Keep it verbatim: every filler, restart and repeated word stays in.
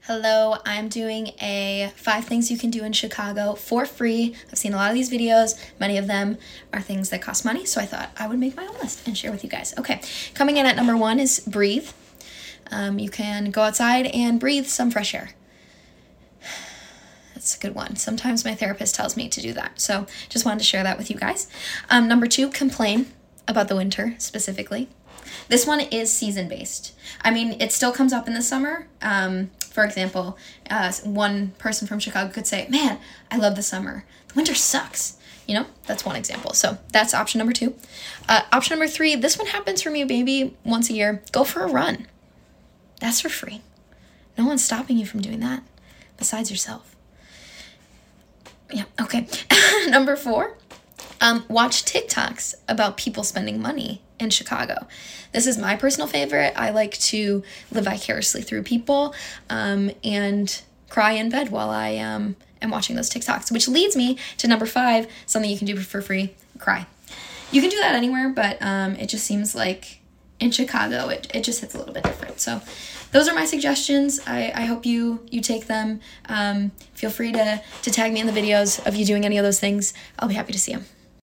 Hello, I'm doing a five things you can do in Chicago for free. I've seen a lot of these videos. Many of them are things that cost money, so I thought I would make my own list and share with you guys. Okay, coming in at number one is breathe. Um, you can go outside and breathe some fresh air. That's a good one. Sometimes my therapist tells me to do that, so just wanted to share that with you guys. Um, number two, complain about the winter specifically. This one is season-based. I mean, it still comes up in the summer. Um, for example, uh, one person from Chicago could say, man, I love the summer. The winter sucks. You know, that's one example. So that's option number two. Uh, option number three, this one happens for me maybe once a year. Go for a run. That's for free. No one's stopping you from doing that besides yourself. Yeah, okay. Number four, um, watch TikToks about people spending money in Chicago. This is my personal favorite. I like to live vicariously through people um, and cry in bed while I um, am watching those TikToks, which leads me to number five, something you can do for free, cry. You can do that anywhere, but um, it just seems like in Chicago, it, it just hits a little bit different. So those are my suggestions. I, I hope you you take them. Um, feel free to, to tag me in the videos of you doing any of those things. I'll be happy to see them.